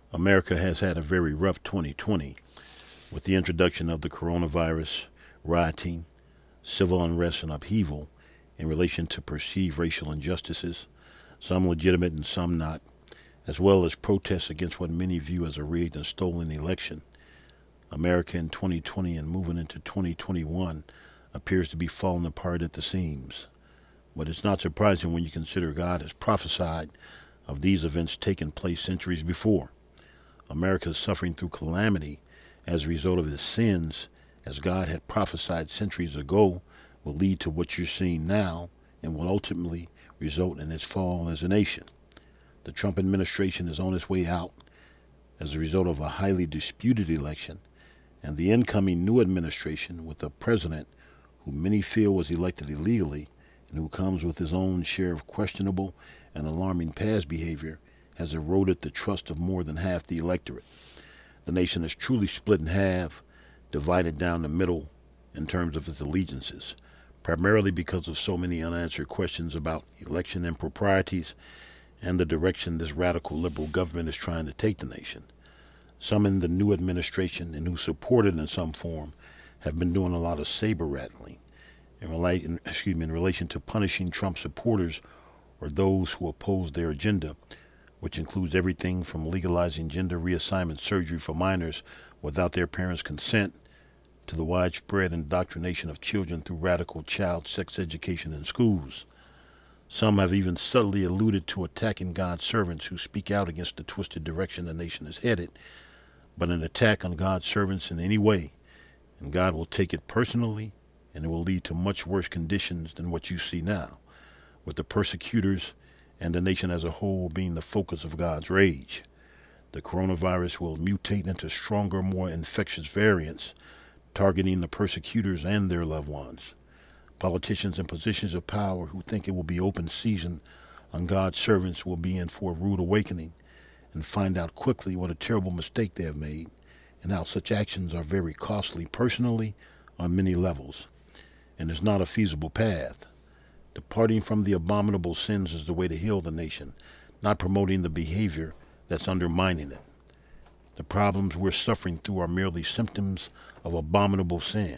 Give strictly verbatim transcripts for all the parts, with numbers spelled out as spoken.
America has had a very rough twenty twenty with the introduction of the coronavirus, rioting, civil unrest, and upheaval in relation to perceived racial injustices, some legitimate and some not, as well as protests against what many view as a rigged and stolen election. America in twenty twenty and moving into twenty twenty-one appears to be falling apart at the seams. But it's not surprising when you consider God has prophesied of these events taking place centuries before. America is suffering through calamity as a result of its sins, as God had prophesied centuries ago, will lead to what you're seeing now and will ultimately result in its fall as a nation. The Trump administration is on its way out as a result of a highly disputed election, and the incoming new administration with a president who many feel was elected illegally and who comes with his own share of questionable and alarming past behavior has eroded the trust of more than half the electorate. The nation is truly split in half, divided down the middle in terms of its allegiances, primarily because of so many unanswered questions about election improprieties and the direction this radical liberal government is trying to take the nation. Some in the new administration and who support it in some form have been doing a lot of saber rattling in, relation, excuse me, in relation to punishing Trump supporters or those who oppose their agenda, which includes everything from legalizing gender reassignment surgery for minors without their parents' consent to the widespread indoctrination of children through radical child sex education in schools. Some have even subtly alluded to attacking God's servants who speak out against the twisted direction the nation is headed, but an attack on God's servants in any way, and God will take it personally, and it will lead to much worse conditions than what you see now, with the persecutors and the nation as a whole being the focus of God's rage. The coronavirus will mutate into stronger, more infectious variants, targeting the persecutors and their loved ones. Politicians in positions of power who think it will be open season on God's servants will be in for a rude awakening and find out quickly what a terrible mistake they have made and how such actions are very costly personally on many levels, and is not a feasible path. Departing from the abominable sins is the way to heal the nation, not promoting the behavior that's undermining it. The problems we're suffering through are merely symptoms of abominable sin.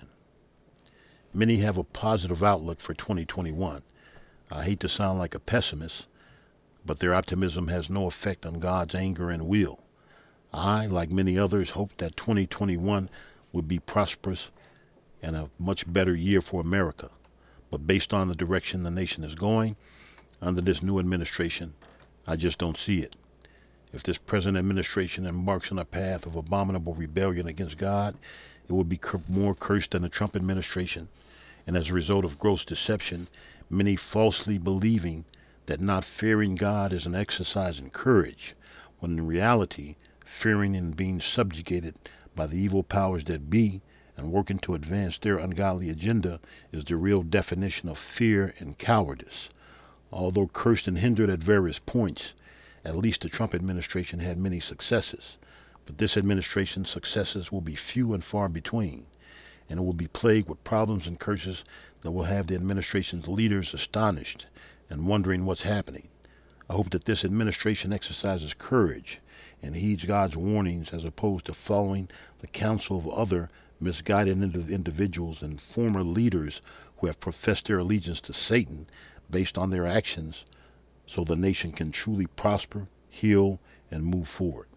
Many have a positive outlook for twenty twenty-one. I hate to sound like a pessimist, but their optimism has no effect on God's anger and will. I, like many others, hope that twenty twenty-one would be prosperous and a much better year for America. But based on the direction the nation is going under this new administration, I just don't see it. If this present administration embarks on a path of abominable rebellion against God, it will be cur- more cursed than the Trump administration. And as a result of gross deception, many falsely believing that not fearing God is an exercise in courage, when in reality, fearing and being subjugated by the evil powers that be and working to advance their ungodly agenda is the real definition of fear and cowardice. Although cursed and hindered at various points, at least the Trump administration had many successes. But this administration's successes will be few and far between, and it will be plagued with problems and curses that will have the administration's leaders astonished and wondering what's happening. I hope that this administration exercises courage and heeds God's warnings as opposed to following the counsel of other misguided individuals and former leaders who have professed their allegiance to Satan based on their actions, so the nation can truly prosper, heal, and move forward.